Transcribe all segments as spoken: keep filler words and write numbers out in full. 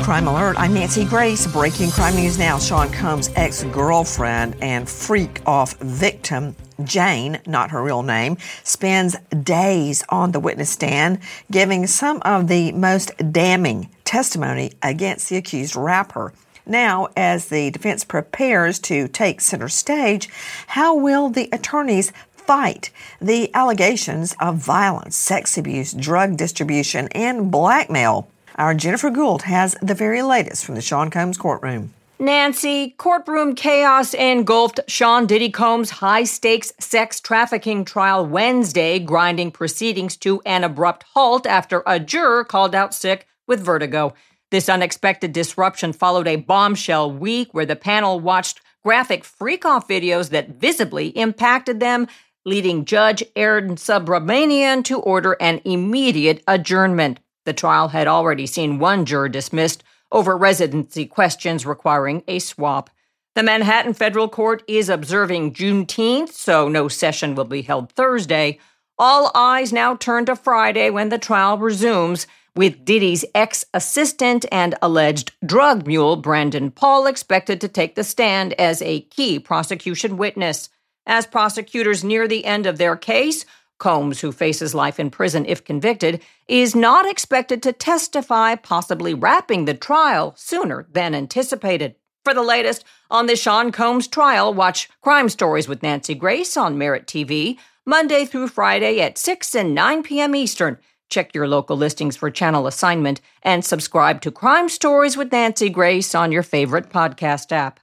Crime Alert, I'm Nancy Grace. Breaking crime news now. Sean Combs' ex-girlfriend and freak-off victim, Jane, not her real name, spends days on the witness stand, giving some of the most damning testimony against the accused rapper. Now, as the defense prepares to take center stage, how will the attorneys fight the allegations of violence, sex abuse, drug distribution, and blackmail? Our Jennifer Gould has the very latest from the Sean Combs courtroom. Nancy, courtroom chaos engulfed Sean Diddy Combs' high-stakes sex trafficking trial Wednesday, grinding proceedings to an abrupt halt after a juror called out sick with vertigo. This unexpected disruption followed a bombshell week where the panel watched graphic freak-off videos that visibly impacted them, leading Judge Aaron Subramanian to order an immediate adjournment. The trial had already seen one juror dismissed over residency questions requiring a swap. The Manhattan Federal Court is observing Juneteenth, so no session will be held Thursday. All eyes now turn to Friday when the trial resumes, with Diddy's ex-assistant and alleged drug mule Brandon Paul expected to take the stand as a key prosecution witness. As prosecutors near the end of their case, Combs, who faces life in prison if convicted, is not expected to testify, possibly wrapping the trial sooner than anticipated. For the latest on the Sean Combs trial, watch Crime Stories with Nancy Grace on Merit T V, Monday through Friday at six and nine p.m. Eastern. Check your local listings for channel assignment and subscribe to Crime Stories with Nancy Grace on your favorite podcast app.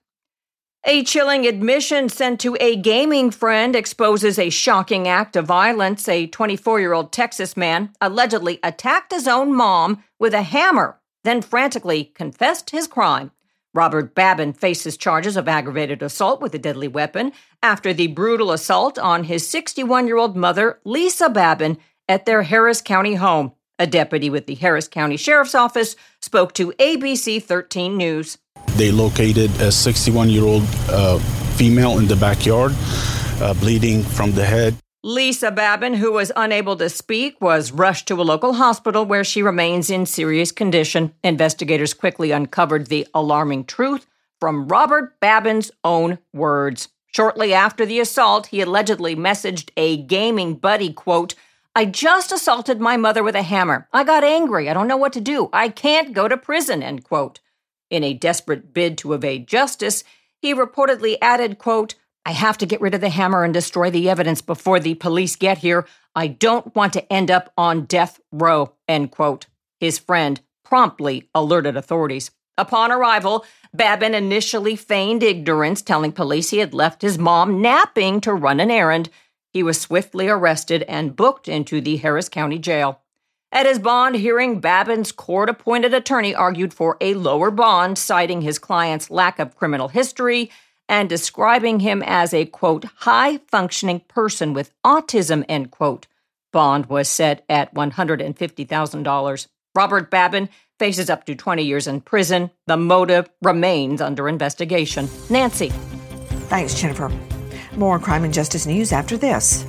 A chilling admission sent to a gaming friend exposes a shocking act of violence. A twenty-four-year-old Texas man allegedly attacked his own mom with a hammer, then frantically confessed his crime. Robert Babin faces charges of aggravated assault with a deadly weapon after the brutal assault on his sixty-one-year-old mother, Lisa Babin, at their Harris County home. A deputy with the Harris County Sheriff's Office spoke to A B C thirteen News. They located a sixty-one-year-old uh, female in the backyard, uh, bleeding from the head. Lisa Babin, who was unable to speak, was rushed to a local hospital where she remains in serious condition. Investigators quickly uncovered the alarming truth from Robert Babin's own words. Shortly after the assault, he allegedly messaged a gaming buddy, quote, "I just assaulted my mother with a hammer. I got angry. I don't know what to do. I can't go to prison," end quote. In a desperate bid to evade justice, he reportedly added, quote, "I have to get rid of the hammer and destroy the evidence before the police get here. I don't want to end up on death row," end quote. His friend promptly alerted authorities. Upon arrival, Babin initially feigned ignorance, telling police he had left his mom napping to run an errand. He was swiftly arrested and booked into the Harris County Jail. At his bond hearing, Babin's court-appointed attorney argued for a lower bond, citing his client's lack of criminal history and describing him as a, quote, high-functioning person with autism, end quote. Bond was set at one hundred fifty thousand dollars. Robert Babin faces up to twenty years in prison. The motive remains under investigation. Nancy. Thanks, Jennifer. More crime and justice news after this.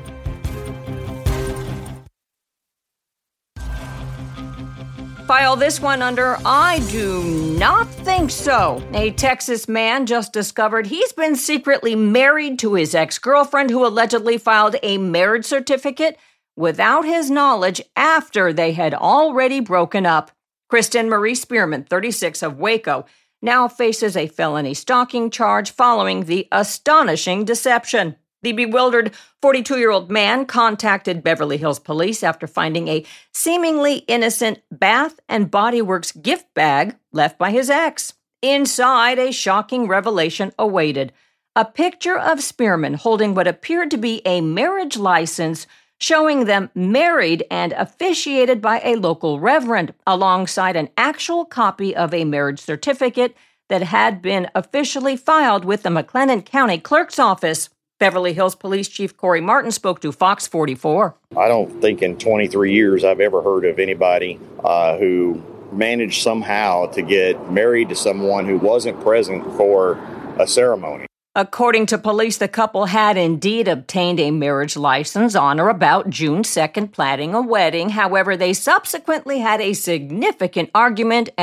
File this one under I do not think so. A Texas man just discovered he's been secretly married to his ex-girlfriend who allegedly filed a marriage certificate without his knowledge after they had already broken up. Kristen Marie Spearman, thirty-six, of Waco, now faces a felony stalking charge following the astonishing deception. The bewildered forty-two-year-old man contacted Beverly Hills police after finding a seemingly innocent Bath and Body Works gift bag left by his ex. Inside, a shocking revelation awaited. A picture of Spearman holding what appeared to be a marriage license showing them married and officiated by a local reverend, alongside an actual copy of a marriage certificate that had been officially filed with the McLennan County Clerk's Office. Beverly Hills Police Chief Corey Martin spoke to Fox forty-four. I don't think in twenty-three years I've ever heard of anybody uh, who managed somehow to get married to someone who wasn't present for a ceremony. According to police, the couple had indeed obtained a marriage license on or about June second, planning a wedding. However, they subsequently had a significant argument and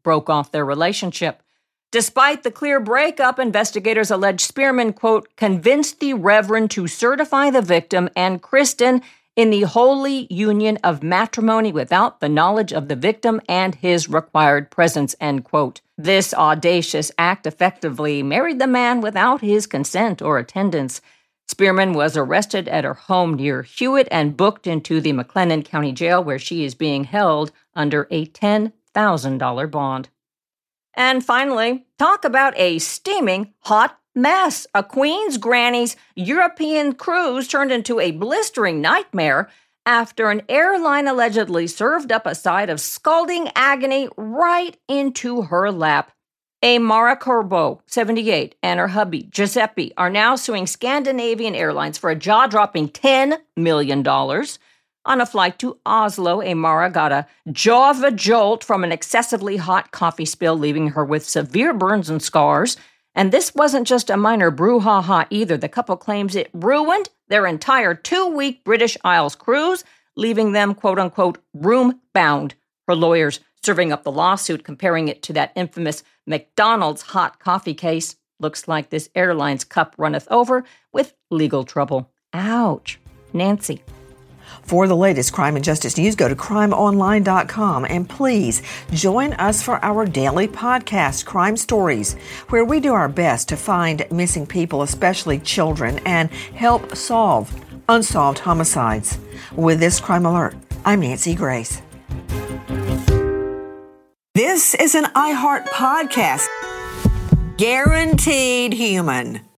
broke off their relationship. Despite the clear breakup, investigators allege Spearman, quote, convinced the Reverend to certify the victim and Kristen in the holy union of matrimony without the knowledge of the victim and his required presence, end quote. This audacious act effectively married the man without his consent or attendance. Spearman was arrested at her home near Hewitt and booked into the McLennan County Jail, where she is being held under a ten thousand dollars bond. And finally, talk about a steaming hot mess. A Queen's Granny's European cruise turned into a blistering nightmare after an airline allegedly served up a side of scalding agony right into her lap. A Mara Corbo, seventy-eight, and her hubby, Giuseppe, are now suing Scandinavian Airlines for a jaw-dropping ten million dollars. On a flight to Oslo, Amara got a jaw of a jolt from an excessively hot coffee spill, leaving her with severe burns and scars. And this wasn't just a minor brouhaha either. The couple claims it ruined their entire two-week British Isles cruise, leaving them, quote-unquote, room-bound. Her lawyers serving up the lawsuit, comparing it to that infamous McDonald's hot coffee case. Looks like this airline's cup runneth over with legal trouble. Ouch. Nancy. For the latest crime and justice news, go to crime online dot com and please join us for our daily podcast, Crime Stories, where we do our best to find missing people, especially children, and help solve unsolved homicides. With this crime alert, I'm Nancy Grace. This is an iHeart podcast. Guaranteed human.